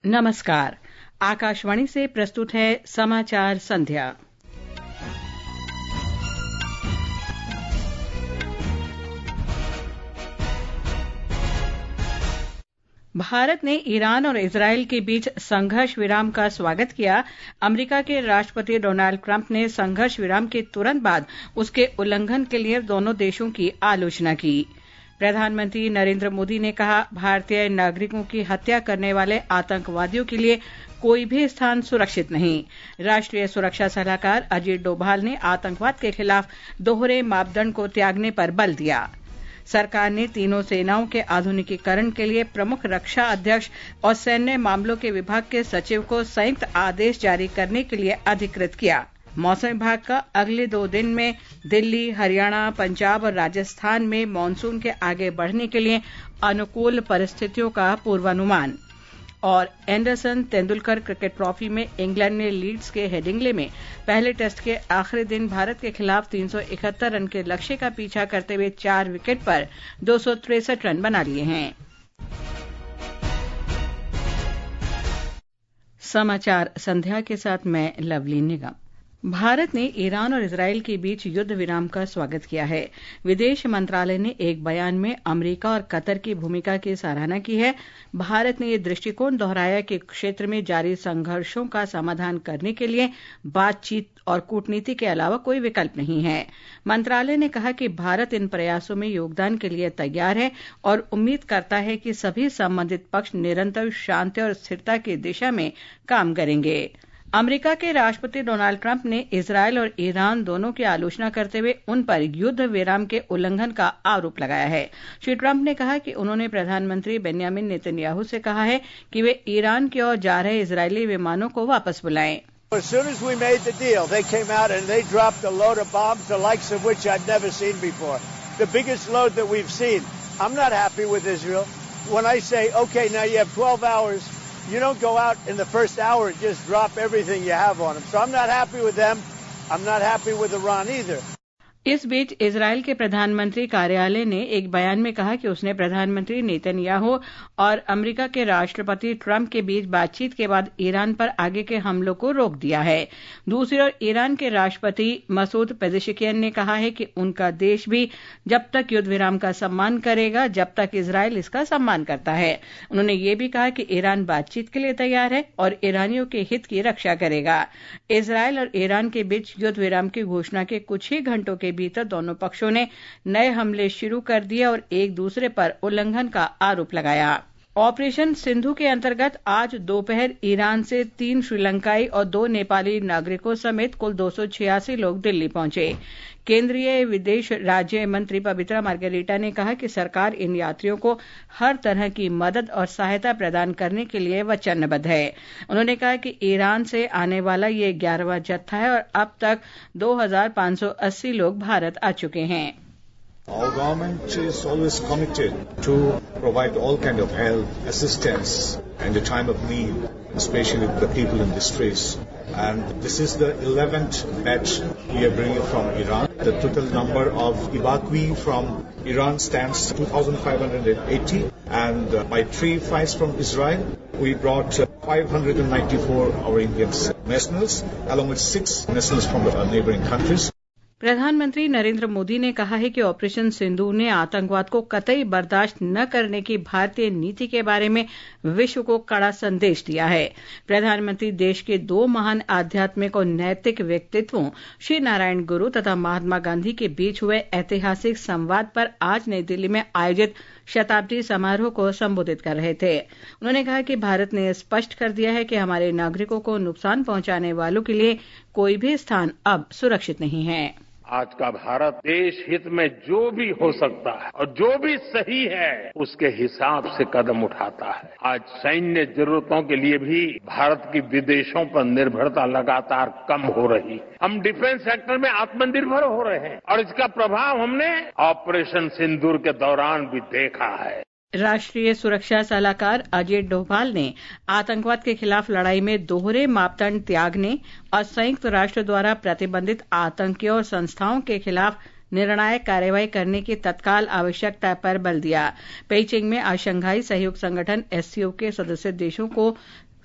नमस्कार। आकाशवाणी से प्रस्तुत है समाचार संध्या। भारत ने ईरान और इजरायल के बीच संघर्ष विराम का स्वागत किया। अमेरिका के राष्ट्रपति डोनाल्ड ट्रंप ने संघर्ष विराम के तुरंत बाद उसके उल्लंघन के लिए दोनों देशों की आलोचना की। प्रधानमंत्री नरेंद्र मोदी ने कहा, भारतीय नागरिकों की हत्या करने वाले आतंकवादियों के लिए कोई भी स्थान सुरक्षित नहीं। राष्ट्रीय सुरक्षा सलाहकार अजीत डोभाल ने आतंकवाद के खिलाफ दोहरे मापदंड को त्यागने पर बल दिया। सरकार ने तीनों सेनाओं के आधुनिकीकरण के लिए प्रमुख रक्षा अध्यक्ष और सैन्य मामलों के विभाग के सचिव को संयुक्त आदेश जारी करने के लिए अधिकृत किया। मौसम विभाग का अगले 2 दिन में दिल्ली, हरियाणा, पंजाब और राजस्थान में मानसून के आगे बढ़ने के लिए अनुकूल परिस्थितियों का पूर्वानुमान। और एंडरसन तेंदुलकर क्रिकेट ट्रॉफी में इंग्लैंड ने लीड्स के हेडिंग्ले में पहले टेस्ट के आखिरी दिन भारत के खिलाफ 371 रन के लक्ष्य का पीछा करते हुए 4 विकेट पर 263 रन बना लिए हैं। समाचार संध्या के साथ मैं लवली निगम। भारत ने ईरान और इजरायल के बीच युद्ध विराम का स्वागत किया है। विदेश मंत्रालय ने एक बयान में अमेरिका और कतर की भूमिका की सराहना की है। भारत ने यह दृष्टिकोण दोहराया कि क्षेत्र में जारी संघर्षों का समाधान करने के लिए बातचीत और कूटनीति के अलावा कोई विकल्प नहीं है। मंत्रालय ने कहा कि भारत इन प्रयासों में योगदान के लिए तैयार है और उम्मीद करता है कि सभी संबंधित पक्ष निरंतर शांति और स्थिरता की दिशा में काम करेंगे। अमेरिका के राष्ट्रपति डोनाल्ड ट्रंप ने इजरायल और ईरान दोनों की आलोचना करते हुए उन पर युद्ध विराम के उल्लंघन का आरोप लगाया है। श्री ट्रंप ने कहा कि उन्होंने प्रधानमंत्री बेंयामिन नेतन्याहू से कहा है कि वे ईरान की ओर जा रहे इजरायली विमानों को वापस बुलाएं। As soon as we made the deal, they came out and they dropped a load of bombs, the likes of which I'd never seen before. The biggest load that we've seen. I'm not happy with Israel. When I say, okay, now you have 12 hours, you don't go out in the first hour and just drop everything you have on them. So I'm not happy with them. I'm not happy with Iran either. इस बीच Israel के प्रधानमंत्री कार्यालय ने एक बयान में कहा कि उसने प्रधानमंत्री नेतन्याहू और अमेरिका के राष्ट्रपति ट्रंप के बीच बातचीत के बाद ईरान पर आगे के हमलों को रोक दिया है। दूसरी ओर ईरान के राष्ट्रपति मसूद पेजेश्कियान ने कहा है कि उनका देश भी जब तक युद्ध विराम का सम्मान करेगा जब तक इजरायल इसका सम्मान करता है। उन्होंने ये भी कहा कि ईरान बातचीत के लिए तैयार है और ईरानियों के हित की रक्षा करेगा। इजरायल और ईरान के बीच युद्ध विराम की घोषणा के कुछ ही घंटों के भीतर दोनों पक्षों ने नए हमले शुरू कर दिए और एक दूसरे पर उल्लंघन का आरोप लगाया। ऑपरेशन सिंधु के अंतर्गत आज दोपहर ईरान से 3 श्रीलंकाई और 2 नेपाली नागरिकों समेत कुल 286 लोग दिल्ली पहुंचे। केंद्रीय विदेश राज्य मंत्री पवित्रा मार्गरेटा ने कहा कि सरकार इन यात्रियों को हर तरह की मदद और सहायता प्रदान करने के लिए वचनबद्ध है। उन्होंने कहा कि ईरान से आने वाला ये 11वां जत्था है और अब तक 2580 लोग भारत आ चुके हैं। Our government is always committed to provide all kind of help, assistance in the time of need, especially the people in distress. And this is the 11th batch we are bringing from Iran. The total number of evacuees from Iran stands 2,580, and by 3 flights from Israel, we brought 594 our Indian nationals, along with 6 nationals from the neighboring countries. प्रधानमंत्री नरेंद्र मोदी ने कहा है कि operation सिंदूर ने आतंकवाद को कतई बर्दाश्त न करने की भारतीय नीति के बारे में विश्व को कड़ा संदेश दिया है। प्रधानमंत्री देश के 2 महान आध्यात्मिक और नैतिक व्यक्तित्वों श्री नारायण गुरु तथा महात्मा गांधी के बीच हुए ऐतिहासिक संवाद पर आज नई दिल्ली में आयोजित शताब्दी समारोह को संबोधित कर रहे थे। उन्होंने कहा कि भारत ने स्पष्ट कर दिया है कि हमारे नागरिकों को नुकसान पहुंचाने वालों के लिए कोई भी स्थान अब सुरक्षित नहीं है। आज का भारत देश हित में जो भी हो सकता है और जो भी सही है उसके हिसाब से कदम उठाता है। आज सैन्य जरूरतों के लिए भी भारत की विदेशों पर निर्भरता लगातार कम हो रही। हम डिफेंस सेक्टर में आत्मनिर्भर हो रहे हैं और इसका प्रभाव हमने ऑपरेशन सिंदूर के दौरान भी देखा है। राष्ट्रीय सुरक्षा सलाहकार अजीत डोभाल ने आतंकवाद के खिलाफ लड़ाई में दोहरे मापदंड त्यागने और संयुक्त राष्ट्र द्वारा प्रतिबंधित आतंकियों और संस्थाओं के खिलाफ निर्णायक कार्रवाई करने की तत्काल आवश्यकता पर बल दिया। पेइचिंग में आज शंघाई सहयोग संगठन एससीओ के सदस्य देशों को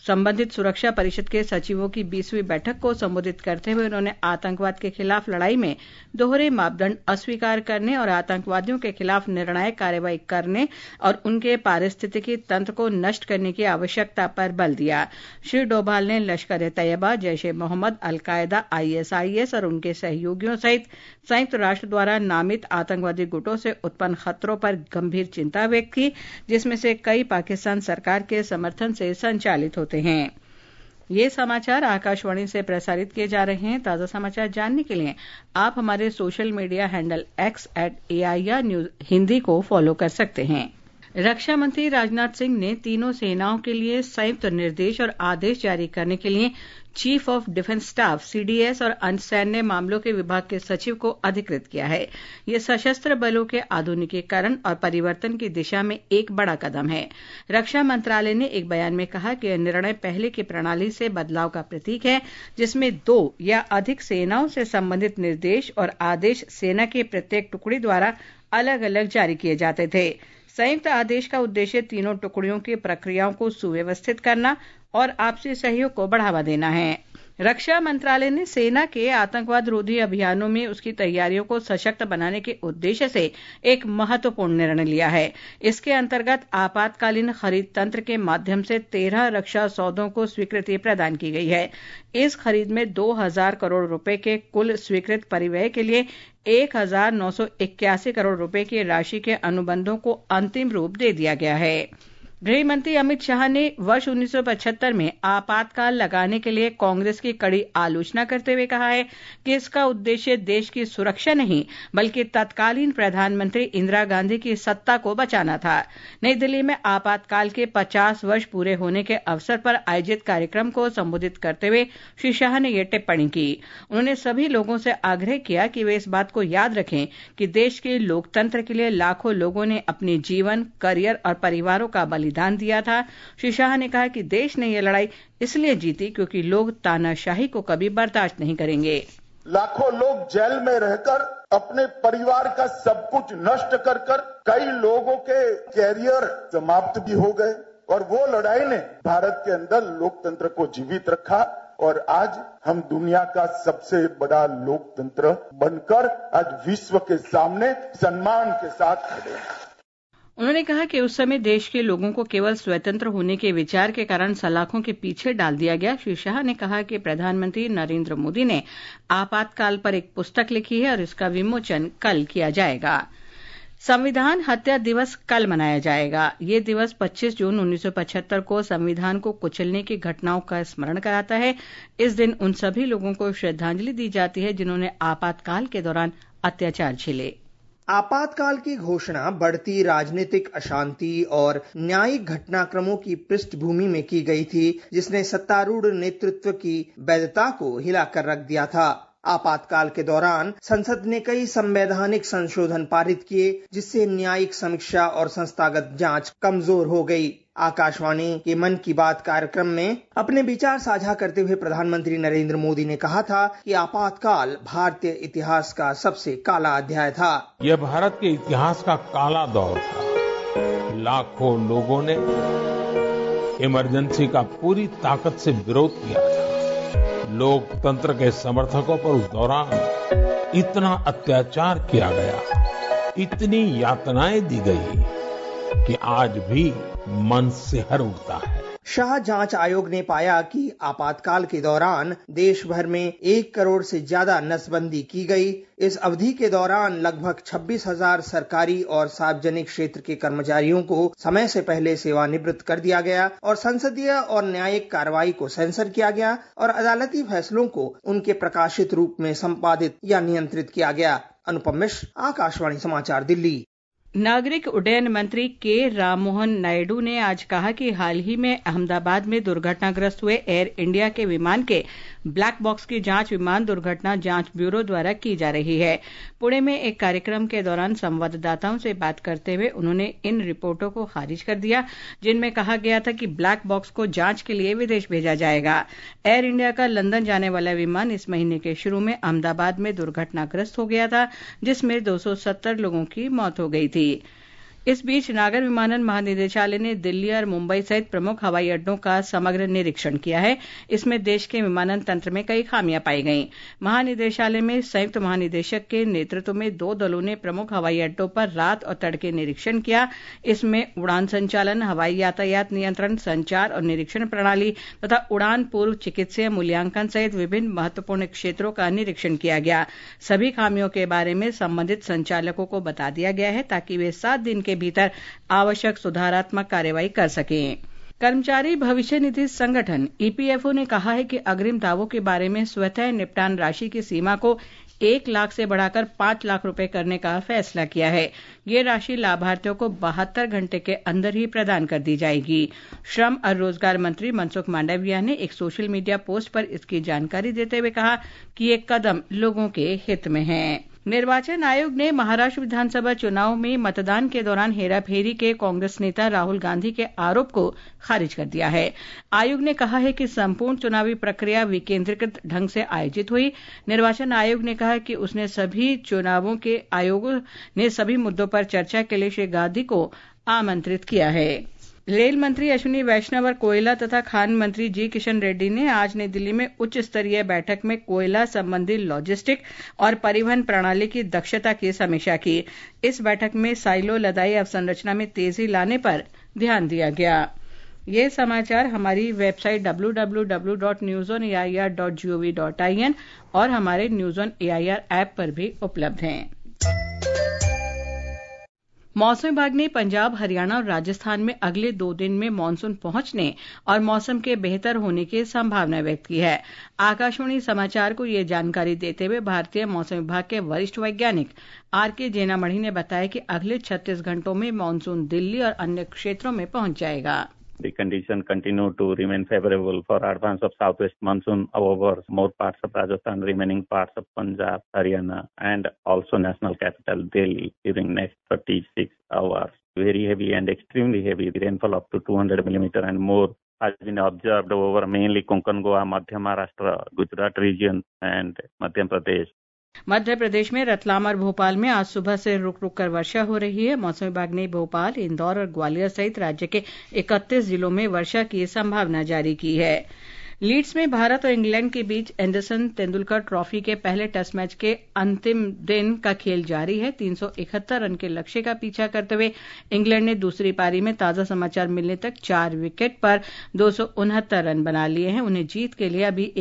संबंधित सुरक्षा परिषद के सचिवों की 20वीं बैठक को संबोधित करते हुए उन्होंने आतंकवाद के खिलाफ लड़ाई में दोहरे मापदंड अस्वीकार करने और आतंकवादियों के खिलाफ निर्णायक कार्रवाई करने और उनके पारिस्थितिकी तंत्र को नष्ट करने की आवश्यकता पर बल दिया। श्री डोभाल ने लश्कर-ए-तैयबा, जैश-ए-मोहम्मद, अल-कायदा, ISIS और उनके सहयोगियों सहित संयुक्त राष्ट्र द्वारा नामित आतंकवादी गुटों से उत्पन्न खतरों पर गंभीर चिंता व्यक्त की, जिसमें से कई पाकिस्तान सरकार के समर्थन से संचालित होते हैं। ये समाचार आकाशवाणी से प्रसारित किए जा रहे हैं। ताज़ा समाचार जानने के लिए आप हमारे social media handle X @AIR News Hindi को फॉलो कर सकते हैं। रक्षा मंत्री राजनाथ सिंह ने तीनों सेनाओं के लिए संयुक्त निर्देश और आदेश जारी करने के लिए chief of defence staff CDS और अन्य सैन्य मामलों के विभाग के सचिव को अधिकृत किया है। यह सशस्त्र बलों के आधुनिकीकरण और परिवर्तन की दिशा में एक बड़ा कदम है। रक्षा मंत्रालय ने एक बयान में कहा कि यह निर्णय पहले की प्रणाली से बदलाव का प्रतीक है, जिसमें 2 या अधिक सेनाओं से संबंधित निर्देश और आदेश सेना की प्रत्येक टुकड़ी द्वारा अलग अलग जारी किए जाते थे। संयुक्त आदेश का उद्देश्य तीनों टुकड़ियों की प्रक्रियाओं को सुव्यवस्थित करना और आपसी सहयोग को बढ़ावा देना है। रक्षा मंत्रालय ने सेना के आतंकवाद रोधी अभियानों में उसकी तैयारियों को सशक्त बनाने के उद्देश्य से एक महत्वपूर्ण निर्णय लिया है। इसके अंतर्गत आपातकालीन खरीद तंत्र के माध्यम से 13 रक्षा सौदों को स्वीकृति प्रदान की गई है। इस खरीद में 2000 करोड़ रुपए के कुल स्वीकृत परिव्यय के लिए 1981 करोड़ रुपए की राशि के अनुबंधों को अंतिम रूप दे दिया गया है। गृह मंत्री अमित शाह ने वर्ष 1975 में आपातकाल लगाने के लिए कांग्रेस की कड़ी आलोचना करते हुए कहा है कि इसका उद्देश्य देश की सुरक्षा नहीं बल्कि तत्कालीन प्रधानमंत्री इंदिरा गांधी की सत्ता को बचाना था। नई दिल्ली में आपातकाल के 50 वर्ष पूरे होने के अवसर पर आयोजित कार्यक्रम को संबोधित करते हुए श्री शाह ने यह टिप्पणी की। उन्होंने सभी लोगों से आग्रह किया कि वे इस बात को याद रखें कि देश के लोकतंत्र के लिए लाखों लोगों ने अपने जीवन, करियर और परिवारों का बलिदान दिया था। श्री शाह ने कहा कि देश ने यह लड़ाई इसलिए जीती क्योंकि लोग तानाशाही को कभी बर्दाश्त नहीं करेंगे। लाखों लोग जेल में रहकर अपने परिवार का सब कुछ नष्ट कर कई लोगों के कैरियर समाप्त भी हो गए और वो लड़ाई ने भारत के अंदर लोकतंत्र को जीवित रखा और आज हम दुनिया का सबसे बड़ा लोकतंत्र बनकर आज विश्व के सामने सम्मान के साथ खड़े हैं। उन्होंने कहा कि उस समय देश के लोगों को केवल स्वतंत्र होने के विचार के कारण सलाखों के पीछे डाल दिया गया। श्री शाह ने कहा कि प्रधानमंत्री नरेंद्र मोदी ने आपातकाल पर एक पुस्तक लिखी है और इसका विमोचन कल किया जाएगा। संविधान हत्या दिवस कल मनाया जाएगा। ये दिवस 25 जून 1975 को संविधान को कुचलने की घटनाओं का स्मरण कराता है। इस दिन उन सभी लोगों को श्रद्धांजलि दी जाती है जिन्होंने आपातकाल के दौरान अत्याचार झेले। आपातकाल की घोषणा बढ़ती राजनीतिक अशांति और न्यायिक घटनाक्रमों की पृष्ठभूमि में की गई थी, जिसने सत्तारूढ़ नेतृत्व की वैधता को हिलाकर रख दिया था। आपातकाल के दौरान संसद ने कई संवैधानिक संशोधन पारित किए, जिससे न्यायिक समीक्षा और संस्थागत जांच कमजोर हो गई। आकाशवाणी के मन की बात कार्यक्रम में अपने विचार साझा करते हुए प्रधानमंत्री नरेंद्र मोदी ने कहा था कि आपातकाल भारतीय इतिहास का सबसे काला अध्याय था। यह भारत के इतिहास का काला दौर था। लाखों लोगों ने इमरजेंसी का पूरी ताकत से विरोध किया था। लोकतंत्र के समर्थकों पर उस दौरान इतना अत्याचार किया गया, इतनी यातनाएं दी गई कि आज भी मन सिहर उठता है। शाह जांच आयोग ने पाया कि आपातकाल के दौरान देश भर में 1 करोड़ से ज्यादा नसबंदी की गई। इस अवधि के दौरान लगभग 26,000 सरकारी और सार्वजनिक क्षेत्र के कर्मचारियों को समय से पहले सेवानिवृत्त कर दिया गया और संसदीय और न्यायिक कार्रवाई को सेंसर किया गया और अदालती फैसलों को उनके प्रकाशित रूप में संपादित या नियंत्रित किया गया। अनुपम मिश्र, आकाशवाणी समाचार, दिल्ली। नागरिक उड्डयन मंत्री के राममोहन नायडू ने आज कहा कि हाल ही में अहमदाबाद में दुर्घटनाग्रस्त हुए एयर इंडिया के विमान के ब्लैक बॉक्स की जांच विमान दुर्घटना जांच ब्यूरो द्वारा की जा रही है। पुणे में एक कार्यक्रम के दौरान संवाददाताओं से बात करते हुए उन्होंने इन रिपोर्टों को खारिज कर दिया, जिनमें कहा गया था कि ब्लैक बॉक्स को जांच के लिए विदेश भेजा जाएगा। एयर इंडिया का लंदन जाने वाला विमान इस महीने के शुरू में अहमदाबाद में दुर्घटनाग्रस्त हो गया था, जिसमें 270 लोगों की मौत हो गई थी। इस बीच नागर विमानन महानिदेशालय ने दिल्ली और मुंबई सहित प्रमुख हवाई अड्डों का समग्र निरीक्षण किया है। इसमें देश के विमानन तंत्र में कई खामियां पाई गईं। महानिदेशालय में संयुक्त महानिदेशक के नेतृत्व में 2 दलों ने प्रमुख हवाई अड्डों पर रात और तड़के निरीक्षण किया। इसमें उड़ान संचालन, हवाई यातायात नियंत्रण, संचार और निरीक्षण प्रणाली तथा उड़ान पूर्व चिकित्सीय मूल्यांकन सहित विभिन्न महत्वपूर्ण क्षेत्रों का निरीक्षण किया गया। सभी खामियों के बारे में संबंधित संचालकों को बता दिया गया है ताकि वे 7 दिन के भीतर आवश्यक सुधारात्मक कार्रवाई कर सकें। कर्मचारी भविष्य निधि संगठन ईपीएफओ ने कहा है कि अग्रिम दावों के बारे में स्वतः निपटान राशि की सीमा को 1 लाख से बढ़ाकर 5 लाख रुपए करने का फैसला किया है। ये राशि लाभार्थियों को 72 घंटे के अंदर ही प्रदान कर दी जाएगी। श्रम और रोजगार मंत्री मनसुख मांडविया ने एक सोशल मीडिया पोस्ट पर इसकी जानकारी देते हुए कहा कि ये कदम लोगों के हित में है। निर्वाचन आयोग ने महाराष्ट्र विधानसभा चुनाव में मतदान के दौरान हेराफेरी के कांग्रेस नेता राहुल गांधी के आरोप को खारिज कर दिया है। आयोग ने कहा है कि संपूर्ण चुनावी प्रक्रिया विकेंद्रीकृत ढंग से आयोजित हुई। निर्वाचन आयोग ने कहा कि उसने सभी चुनावों के आयोगों ने सभी मुद्दों पर चर्चा के लिए श्री गांधी को आमंत्रित किया है। रेल मंत्री अश्विनी वैष्णव और कोयला तथा खान मंत्री जी किशन रेड्डी ने आज नई दिल्ली में उच्च स्तरीय बैठक में कोयला संबंधी लॉजिस्टिक और परिवहन प्रणाली की दक्षता की समीक्षा की। इस बैठक में साइलो लदाई अवसंरचना में तेजी लाने पर ध्यान दिया गया। ये समाचार हमारी वेबसाइट www.newsonair.gov.in और हमारे न्यूज ऑन एआईआर ऐप पर भी उपलब्ध हैं। मौसम विभाग ने पंजाब, हरियाणा और राजस्थान में अगले 2 दिन में मानसून पहुंचने और मौसम के बेहतर होने की संभावना व्यक्त की है। आकाशवाणी समाचार को यह जानकारी देते हुए भारतीय मौसम विभाग के वरिष्ठ वैज्ञानिक आरके जेनामणि ने बताया कि अगले 36 घंटों में मानसून दिल्ली और अन्य क्षेत्रों में पहुंच जाएगा। The condition continue to remain favorable for advance of southwest monsoon over more parts of Rajasthan, remaining parts of Punjab, Haryana, and also national capital Delhi during next 36 hours. Very heavy and extremely heavy rainfall up to 200 millimeter and more has been observed over mainly Konkan, Goa, Madhya Maharashtra, Gujarat region, and Madhya Pradesh. Madhya Pradesh में रतलाम और भोपाल में आज सुबह से रुक रुक कर वर्षा हो रही है। मौसम विभाग ने भोपाल, इंदौर और ग्वालियर सहित राज्य के 31 जिलों में वर्षा की संभावना जारी की है। लीड्स में भारत और इंग्लैंड के बीच एंडरसन तेंदुलकर ट्रॉफी के पहले टेस्ट मैच के अंतिम दिन का खेल जारी है। 371 रन के लक्ष्य का पीछा करते हुए इंग्लैंड ने दूसरी पारी में ताजा समाचार मिलने तक 4 विकेट पर 269 रन बना लिए हैं। उन्हें जीत के लिए अभी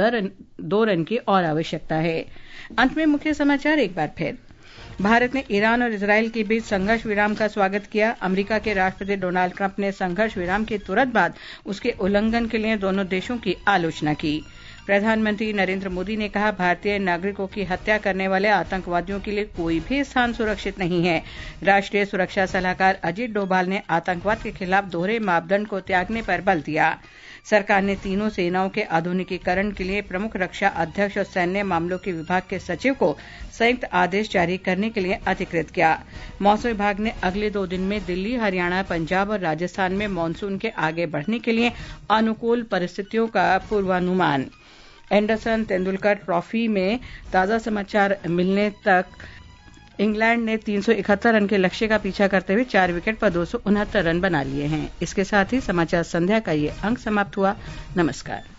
102 रन की और आवश्यकता है। अंत में मुख्य समाचार एक बार फिर। भारत ने ईरान और इजरायल के बीच संघर्ष विराम का स्वागत किया। अमेरिका के राष्ट्रपति डोनाल्ड ट्रंप ने संघर्ष विराम के तुरंत बाद उसके उल्लंघन के लिए दोनों देशों की आलोचना की। प्रधानमंत्री नरेंद्र मोदी ने कहा, भारतीय नागरिकों की हत्या करने वाले आतंकवादियों के लिए कोई भी स्थान सुरक्षित नहीं है। राष्ट्रीय सुरक्षा सलाहकार अजीत डोभाल ने आतंकवाद के खिलाफ दोहरे मापदंड को त्यागने पर बल दिया। सरकार ने तीनों सेनाओं के आधुनिकीकरण के लिए प्रमुख रक्षा अध्यक्ष और सैन्य मामलों के विभाग के सचिव को संयुक्त आदेश जारी करने के लिए अधिकृत किया। मौसम विभाग ने अगले 2 दिन में दिल्ली, हरियाणा, पंजाब और राजस्थान में मानसून के आगे बढ़ने के लिए अनुकूल परिस्थितियों का पूर्वानुमान। एंडरसन तेंदुलकर ट्रॉफी में ताजा समाचार मिलने तक इंग्लैंड ने 371 रन के लक्ष्य का पीछा करते हुए 4 विकेट पर 269 रन बना लिए हैं। इसके साथ ही समाचार संध्या का ये अंक समाप्त हुआ। नमस्कार।